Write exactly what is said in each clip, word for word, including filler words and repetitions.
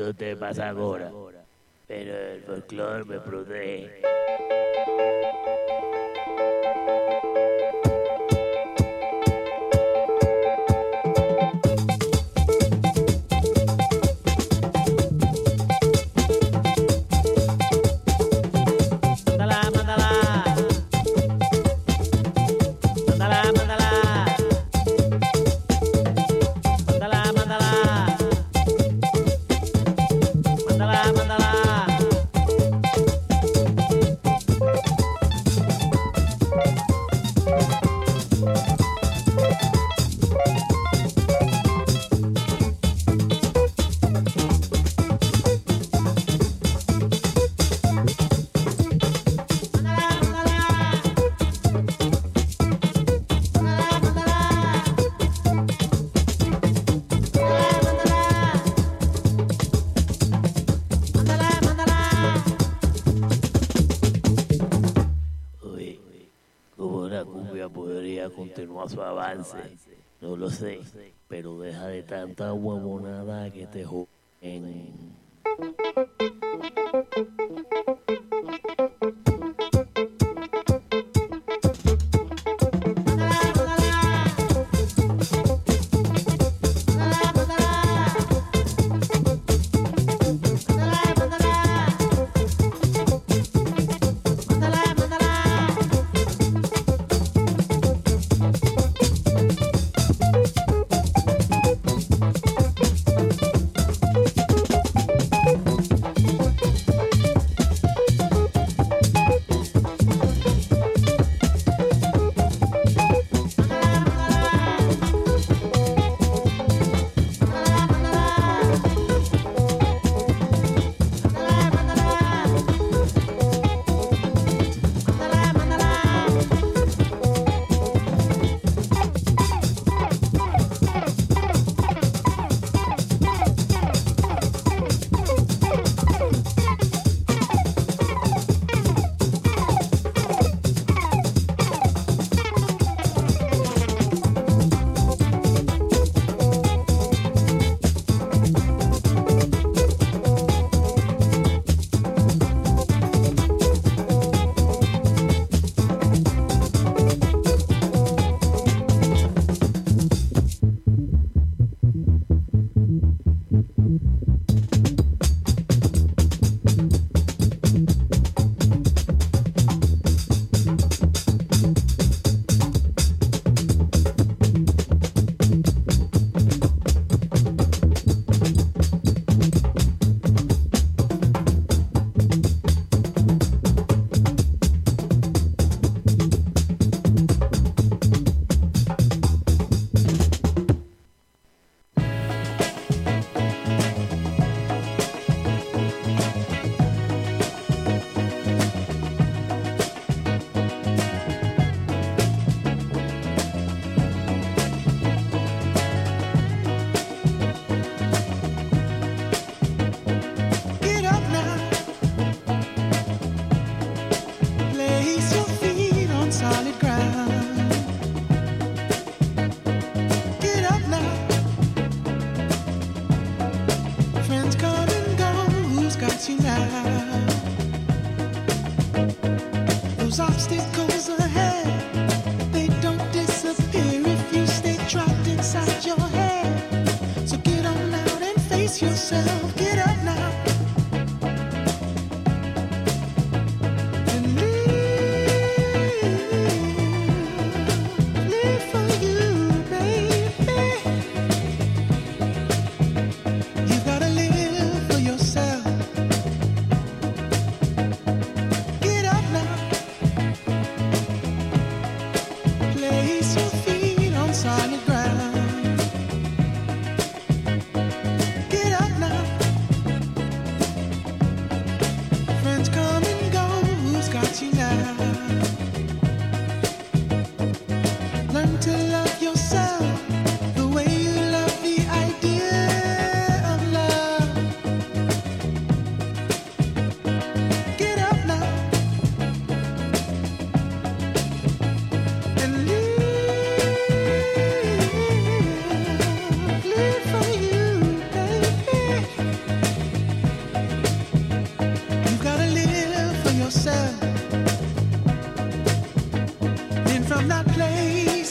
Esto te pasa ahora, pero el folclore me protege. Continúa su avance, no lo sé, pero deja de tanta huevonada que te joden.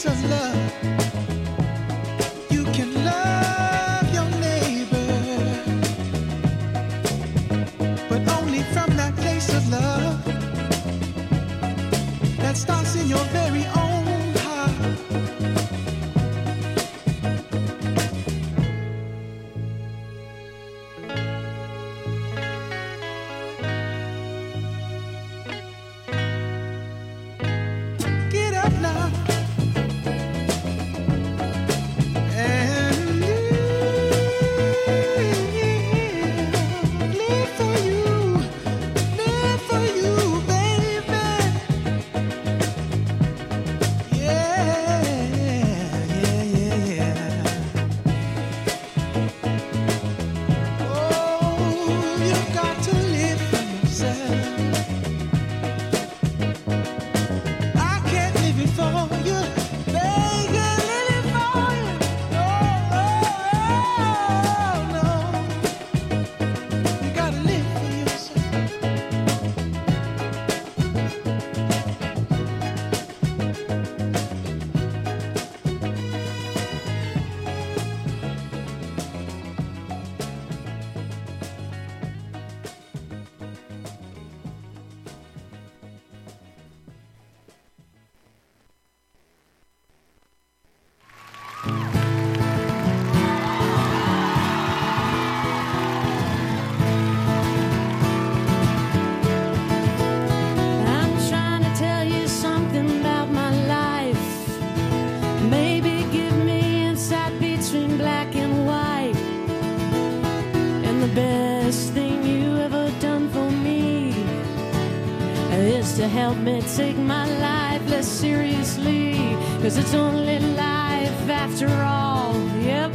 place of love, you can love your neighbor, but only from that place of love that starts in your very own heart. Get up now and live, live for you, live for you, baby. Yeah, yeah, yeah, yeah. Oh, you've got to live for yourself. I can't live it for you. They can live it for you. No, no, you gotta live for yourself. I'm trying to tell you something about my life. Maybe give me insight between black and white. And the best thing you ever done for me is to help me take my life less seriously. Cause it's only life after all, yep.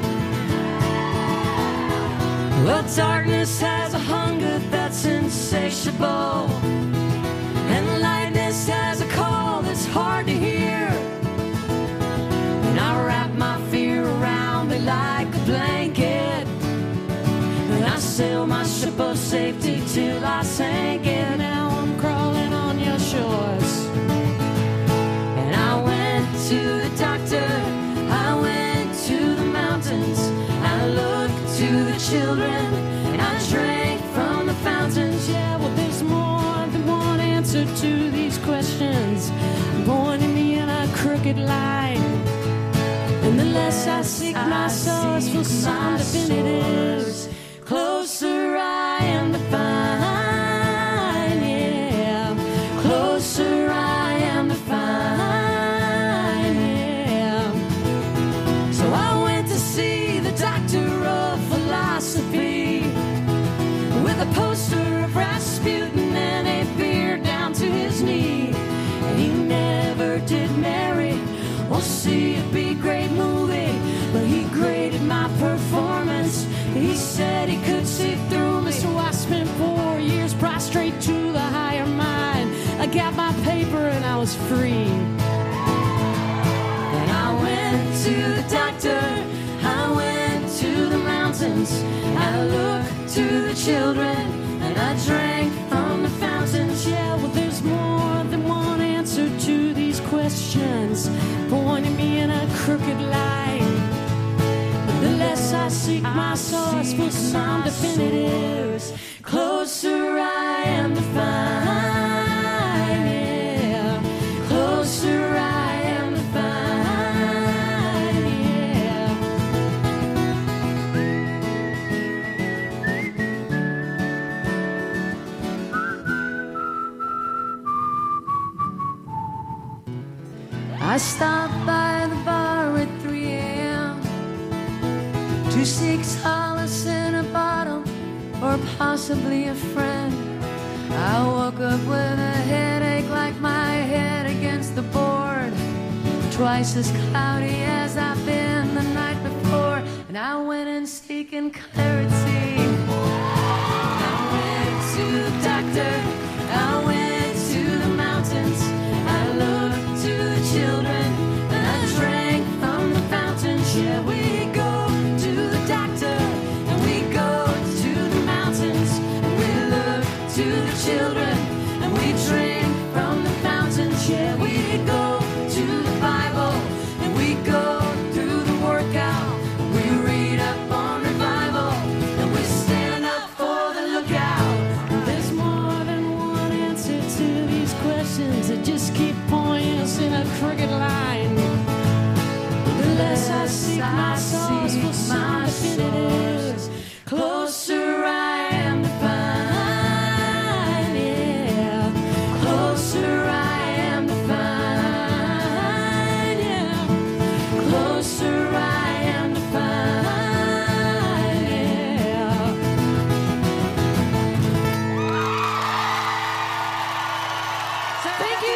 Well, darkness has a hunger that's insatiable, and lightness has a call that's hard to hear. And I wrap my fear around me like a blanket, and I sail my ship of safety till I sink it. Now I'm crawling on your shores. And I went to the doctor, I went to the mountains, I looked to the children, and I drank from the fountains. Yeah, well, there's more than one answer to these questions, pointing me in a crooked line. And the less I seek my source for some definitives, closer I am to find, yeah, closer I am to find, yeah. So I went to see the doctor of philosophy with a poster of Rasputin and a beard down to his knee. And he never did marry or see a big great movie, but he graded my performance. He said he could see through me, so I spent four years prostrate to the higher mind. I got my paper and I was free. And I went to the doctor, I went to the mountains, I looked to the children, and I drank from the fountains. Yeah, well, there's more than one answer to these questions, pointing me in a crooked line. The less I seek my source for some definitives, closer I am to find, yeah, closer I am to find, yeah. I stopped by the bar at three a.m. to seek solace in a bottle or possibly a friend. I woke up with a headache like my head against the board, twice as cloudy as I've been the night before. And I went in seeking clarity. I went to the doctor, I went to the mountains, I looked to the children, and I drank from the fountains. Yeah, we go to the doctor, and we go to the mountains, and we look to the children, and we drink from the fountains. Yeah, we go to the Bible, Yes, I seek my source for some definitives. Closer I am to find, yeah. Closer I am to find, yeah. Closer I am to find, yeah. Thank you.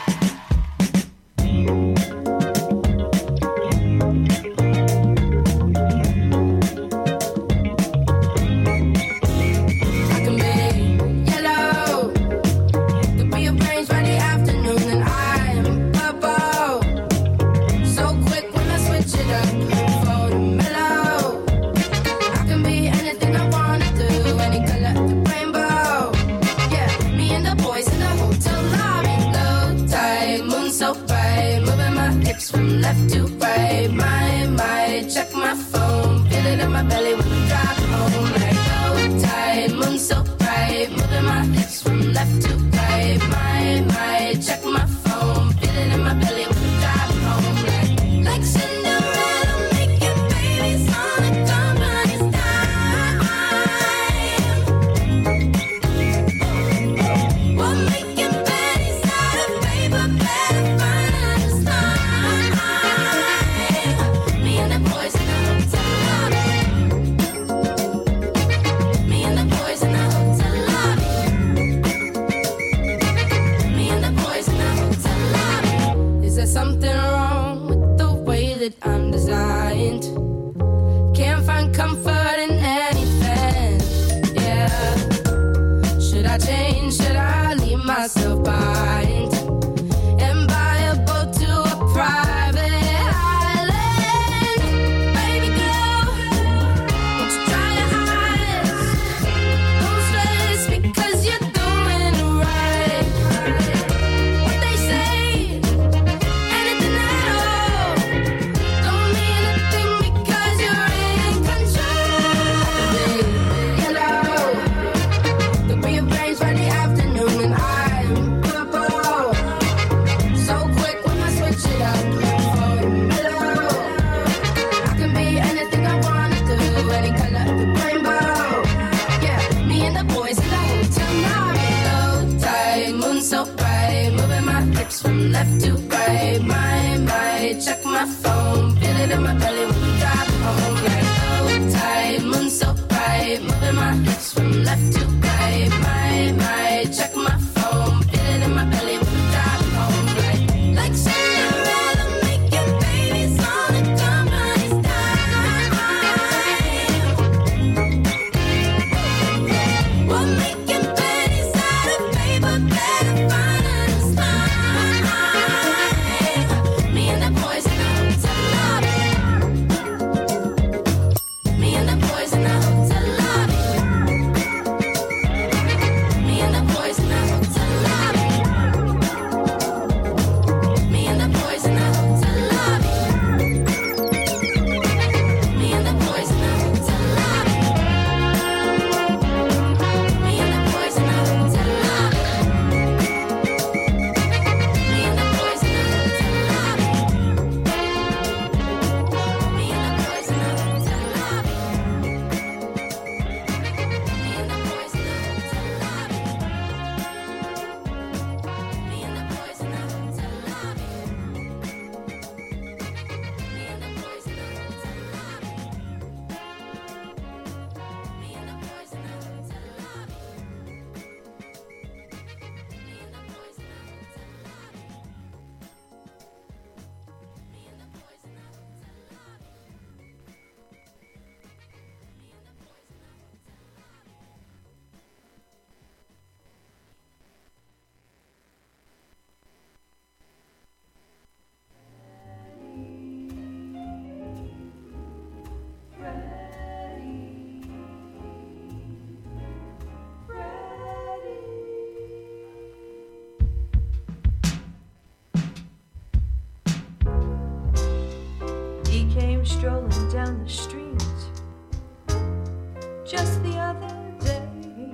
From left to right, my, my, check my phone, feel it in my belly when I drive home, like low tide, moon so bright, moving my hips from left to right, my, my, check my phone, feel it in my belly when I drive home, like, like Cinderella, making babies on a company's dime. We're making pennies out of paper, better find us time. Me and the boys in the hotel lobby. Me and the boys in the hotel lobby. Me and the boys in the hotel lobby. Is there something wrong with the way that I'm designed? Can't find comfort in anything, yeah. Should I change? Should I leave myself behind and buy a boat to a private island? Baby girl, won't you dry your eyes? Don't stress because you're doing it right. What they say, anything at all, don't mean a thing because you're in control. Yellow, could be a brains Friday afternoon and I'm purple. So quick when I switch it up for the mellow. I can be anything I wanna do, any color of the rainbow. Yeah, me and the boys in the hotel lobby. Low tide, moon so bright, moving my hips from left to right. My, my, check my phone, feel it in my belly when we drive home. Like low tide, moon so bright, moving my hips from left to right. My, my, check my phone, feel it in my belly when we drive home. Like, like Cinderella, making babies on a company's dime. We're making pennies out of paper, better find us time. Me and the boys in the hotel lobby. Me and the boys in the hotel lobby. Me and the boys in the hotel lobby. Me and the boys in the hotel lobby. Me and the boys in the hotel lobby. Me and the boys in the hotel lobby. Me and the boys in the hotel lobby. Me and the boys in the hotel lobby. Me and the boys in the hotel lobby. Me and the boys in the hotel lobby. Me and the boys in the hotel lobby. Me and the boys in the hotel lobby. Me and the boys in the hotel lobby. Me and the boys in the hotel lobby. Me and the boys in the He came strolling down the street just the other day.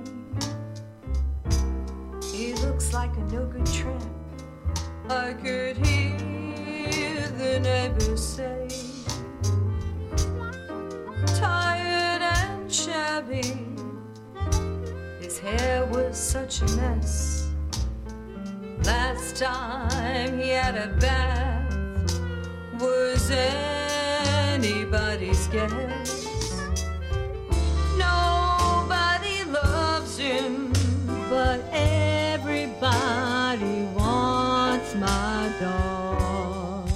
He looks like a no-good tramp. I could hear the neighbors say. such a mess. Last time he had a bath was anybody's guess. Nobody loves him, but everybody wants my dog.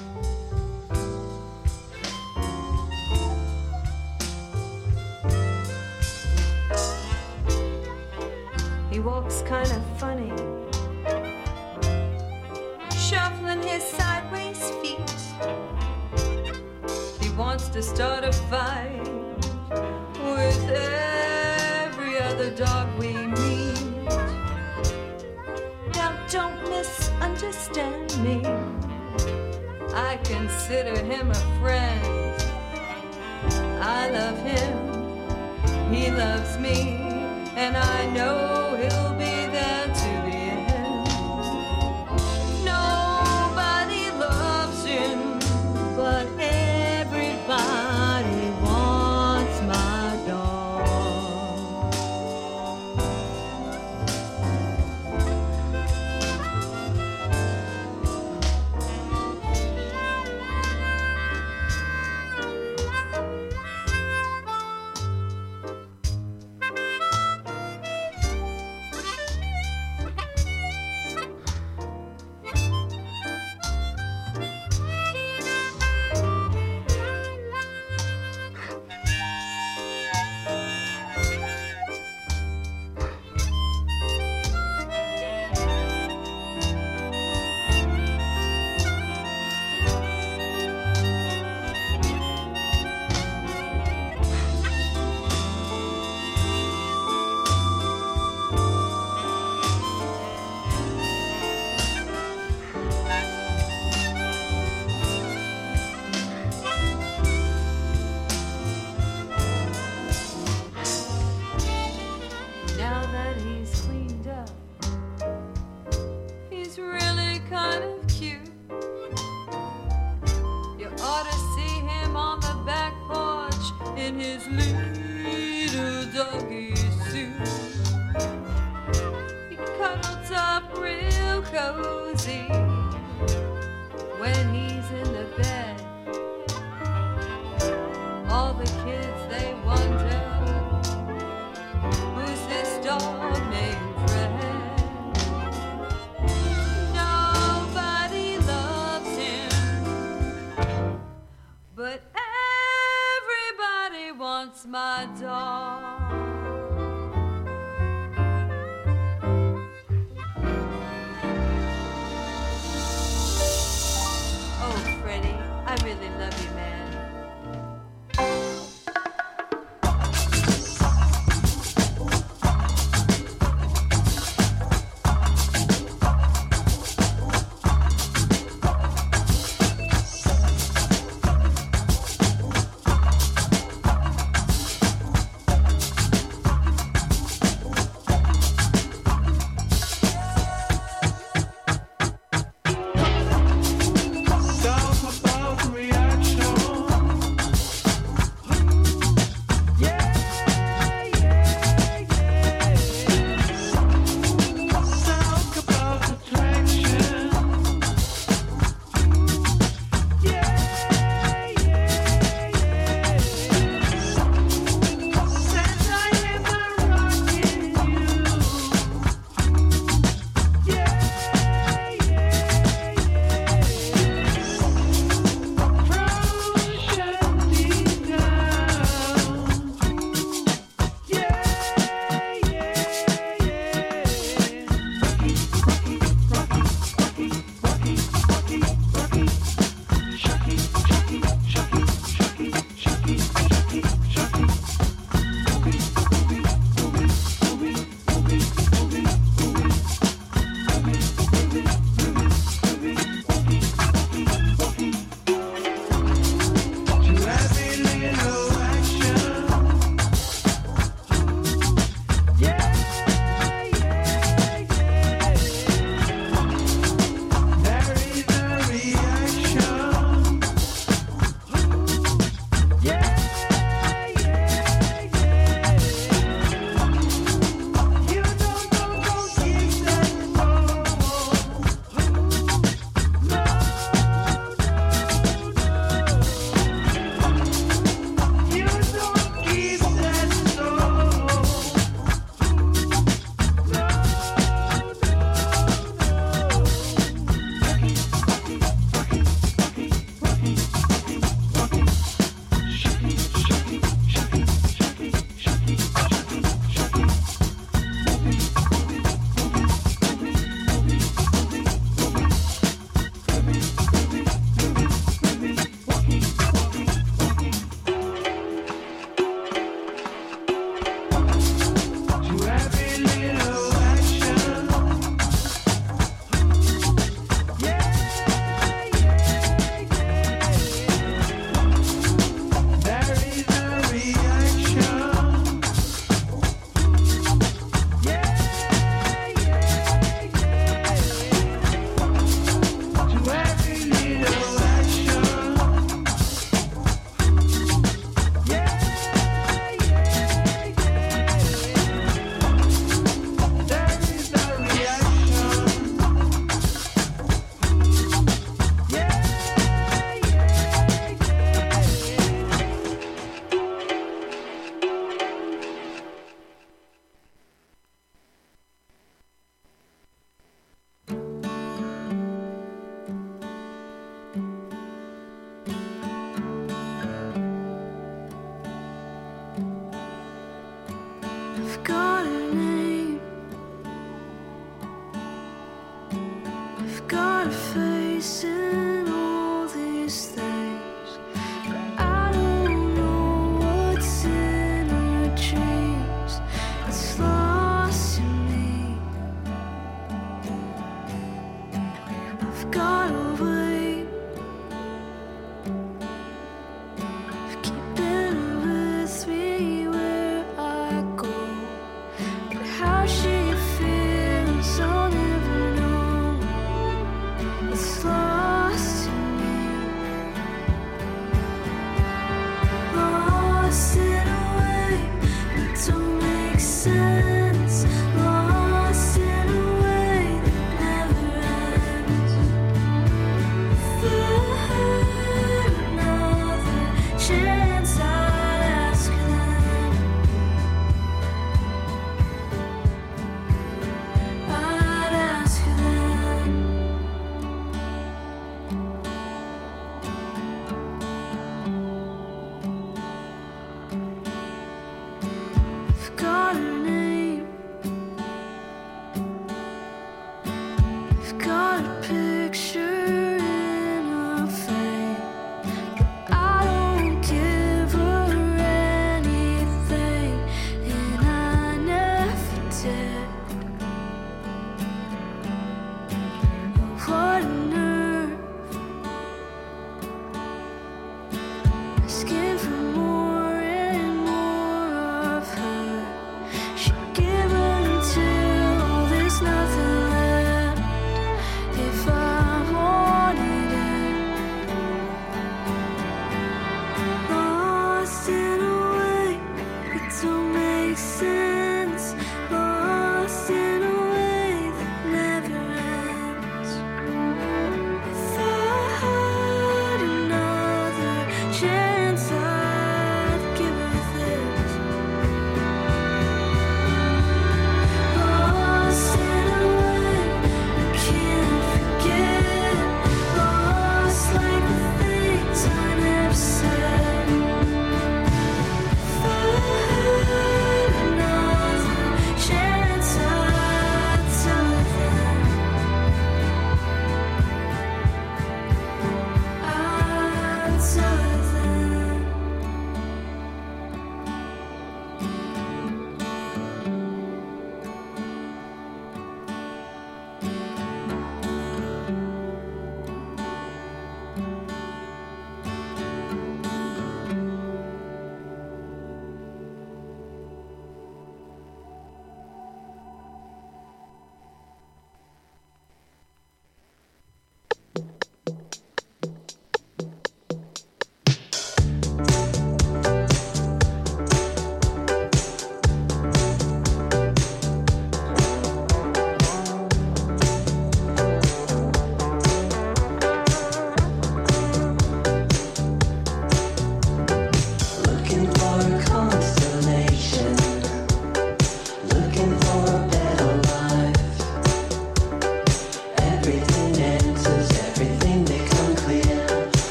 He walks kind of funny, shuffling his sideways feet. He wants to start a fight with every other dog we meet. Now don't misunderstand me, I consider him a friend. I love him, he loves me, and I know he'll be there to the end. Nobody loves him, but everybody wants my dog.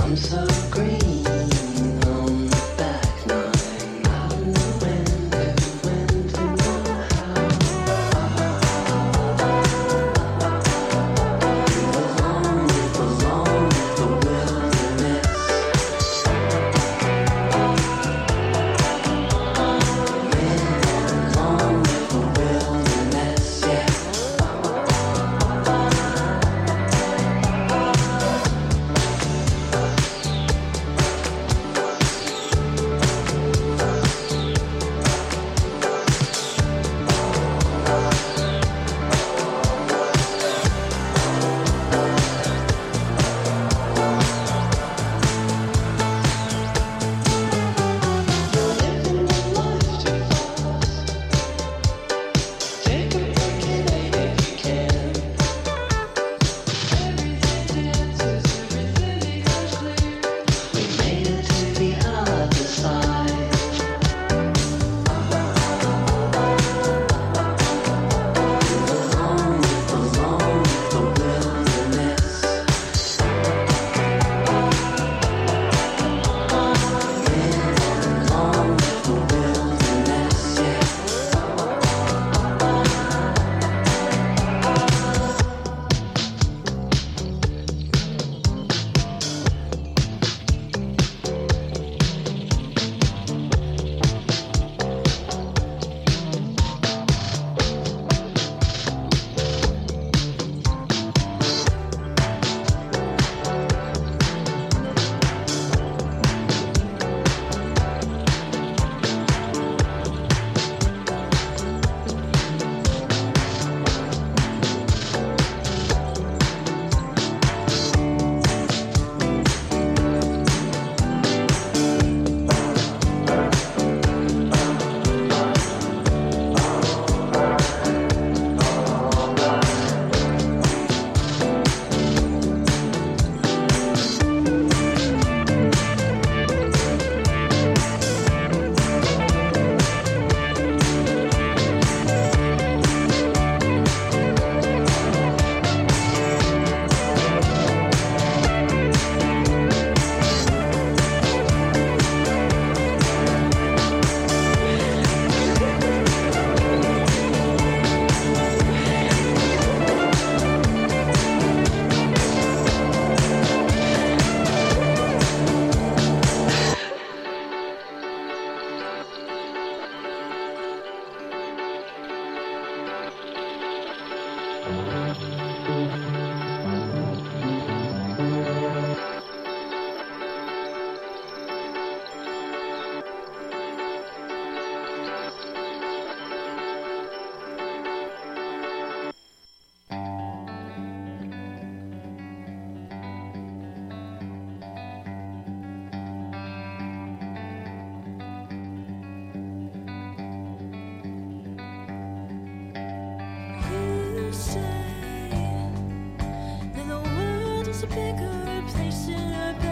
Bigger place in a